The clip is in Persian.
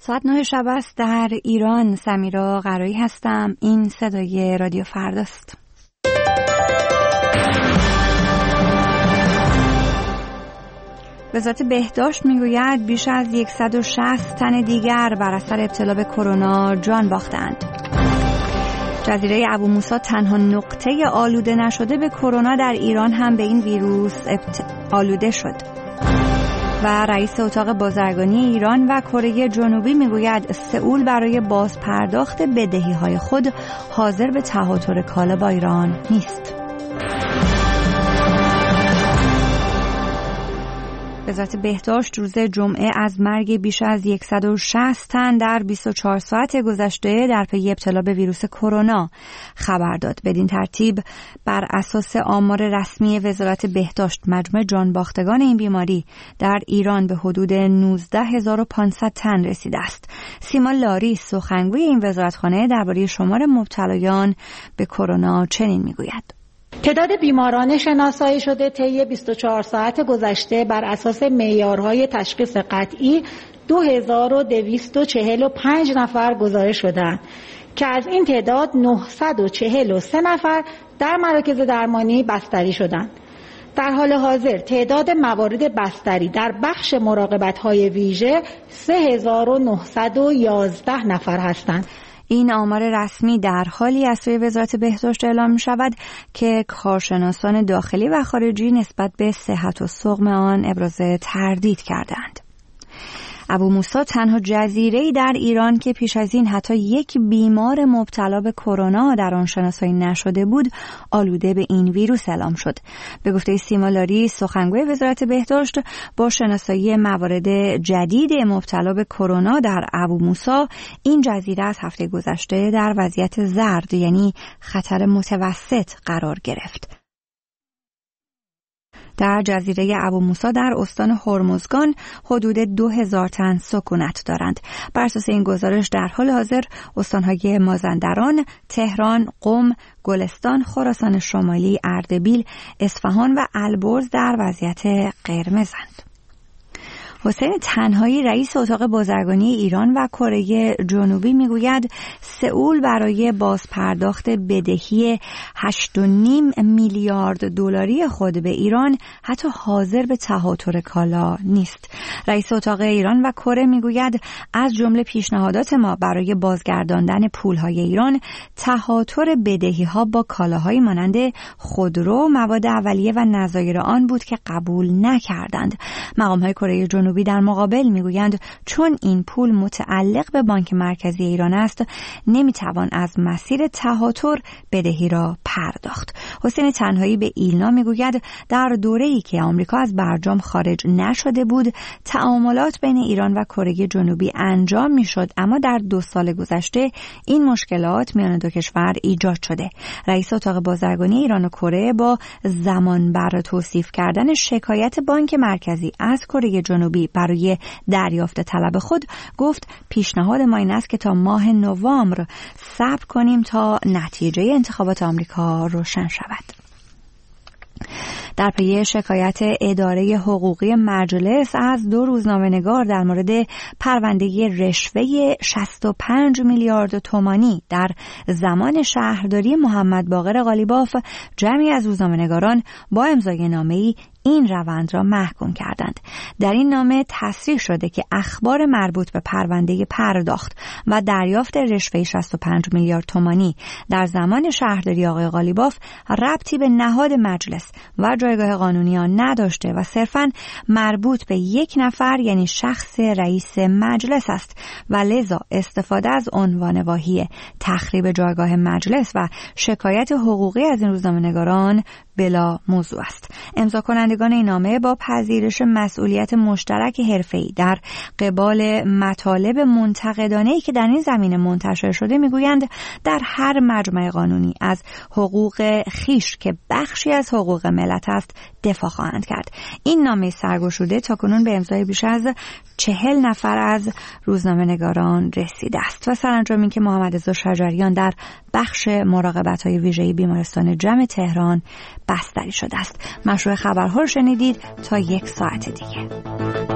ساعت 9 شب است در ایران. سمیرا قرایی هستم. این صدای رادیو فرداست. وزارت بهداشت میگوید بیش از 160 تن دیگر بر اثر ابتلا به کرونا جان باختند. جزیره ابو موسی تنها نقطه آلوده نشده به کرونا در ایران هم به این ویروس آلوده شد. و رئیس اتاق بازرگانی ایران و کره جنوبی میگوید سئول برای بازپرداخت بدهی‌های خود حاضر به تهاتر کالا با ایران نیست. وزارت بهداشت روز جمعه از مرگ بیش از 160 تن در 24 ساعت گذشته در پی ابتلا به ویروس کرونا خبر داد. بدین ترتیب بر اساس آمار رسمی وزارت بهداشت مجموع جانباختگان این بیماری در ایران به حدود 19500 تن رسیده است. سیما لاری سخنگوی این وزارتخانه درباره شمار مبتلایان به کرونا چنین میگوید: تعداد بیماران شناسایی شده طی 24 ساعت گذشته بر اساس معیارهای تشخیص قطعی 2245 نفر گزارش شدند که از این تعداد 943 نفر در مراکز درمانی بستری شدند. در حال حاضر تعداد موارد بستری در بخش مراقبت‌های ویژه 3911 نفر هستند. این آمار رسمی در حالی از سوی وزارت بهداشت اعلام می شود که کارشناسان داخلی و خارجی نسبت به صحت و سقم آن ابراز تردید کردند. ابو موسی تنها جزیره‌ای در ایران که پیش از این حتی یک بیمار مبتلا به کرونا در آن شناسایی نشده بود آلوده به این ویروس اعلام شد. به گفته سیما لاری سخنگوی وزارت بهداشت، با شناسایی موارد جدید مبتلا به کرونا در ابو موسی این جزیره از هفته گذشته در وضعیت زرد یعنی خطر متوسط قرار گرفت. در جزیره ابو موسی در استان هرمزگان حدود 2000 تن سکونت دارند. بر اساس این گزارش در حال حاضر استانهای مازندران، تهران، قم، گلستان، خراسان شمالی، اردبیل، اصفهان و البرز در وضعیت قرمزند. حسین تنهایی رئیس اتاق بازرگانی ایران و کره جنوبی میگوید سئول برای بازپرداخت بدهی 8.5 میلیارد دلاری خود به ایران حتی حاضر به تهاتر کالا نیست. رئیس اتاق ایران و کره میگوید از جمله پیشنهادات ما برای بازگرداندن پولهای ایران تهاتر بدهی‌ها با کالاهایی مانند خودرو، مواد اولیه و نظایر آن بود که قبول نکردند. مقام‌های کره جنوبی در مقابل میگویند چون این پول متعلق به بانک مرکزی ایران است نمیتوان از مسیر تهاتر بدهی را پرداخت. حسین تنهایی به ایلنا میگوید در دوره‌ای که آمریکا از برجام خارج نشده بود تعاملات بین ایران و کره جنوبی انجام میشد، اما در 2 سال گذشته این مشکلات میان دو کشور ایجاد شده. رئیس اتاق بازرگانی ایران و کره با زمان بر توصیف کردن شکایت بانک مرکزی از کره جنوبی برای دریافت طلب خود گفت پیشنهاد ما این است که تا ماه نوامبر صبر کنیم تا نتیجه انتخابات آمریکا روشن شود. در پی شکایت اداره حقوقی مجلس از 2 روزنامه‌نگار در مورد پرونده رشوه 65 میلیارد تومانی در زمان شهرداری محمد باقر قالیباف، جمعی از روزنامه‌نگاران با امضای نامه‌ای این روند را محکوم کردند. در این نامه تصریح شده که اخبار مربوط به پرونده پرداخت و دریافت رشوه 65 میلیارد تومانی در زمان شهرداری آقای قالیباف ربطی به نهاد مجلس و جایگاه قانونی آن نداشته و صرفاً مربوط به یک نفر یعنی شخص رئیس مجلس است و لذا استفاده از عنوان واهی تخریب جایگاه مجلس و شکایت حقوقی از این روزنامه‌نگاران بلا موضوع است. امضا کنندگان این نامه با پذیرش مسئولیت مشترک حرفه‌ای در قبال مطالب منتقدانه‌ای که در این زمینه منتشر شده میگویند در هر مجمع قانونی از حقوق خیش که بخشی از حقوق ملت است دفاع خواهند کرد. این نامه سرگشوده تاکنون به امضای بیش از 40 نفر از روزنامه‌نگاران رسیده است و سرانجام این که محمد رضا شجریان در بخش مراقبت‌های ویژه بیمارستان جم تهران بستری شده است. مشروع خبرها رو شنیدید. تا 1 ساعت دیگه.